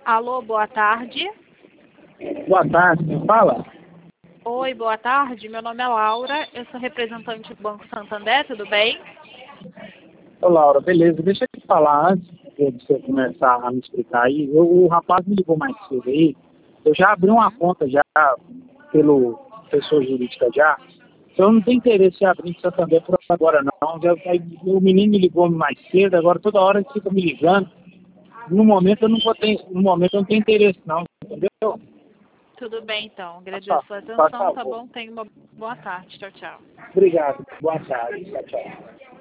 Alô, boa tarde. Boa tarde, quem fala? Oi, boa tarde. Meu nome é Laura, eu sou representante do Banco Santander, tudo bem? Ô Laura, beleza, deixa eu te falar antes de você começar a me explicar aí. O rapaz me ligou mais cedo aí, eu já abri uma conta já pelo pessoa jurídica já. Então eu não tenho interesse em abrir em Santander por agora não. O menino me ligou mais cedo, agora toda hora ele fica me ligando. No momento eu não tenho interesse não, entendeu? Tudo bem, então. Agradeço a sua Por atenção, tá favor. bom? Tenha uma boa tarde. Tchau, tchau. Obrigado. Boa tarde. Tchau, tchau.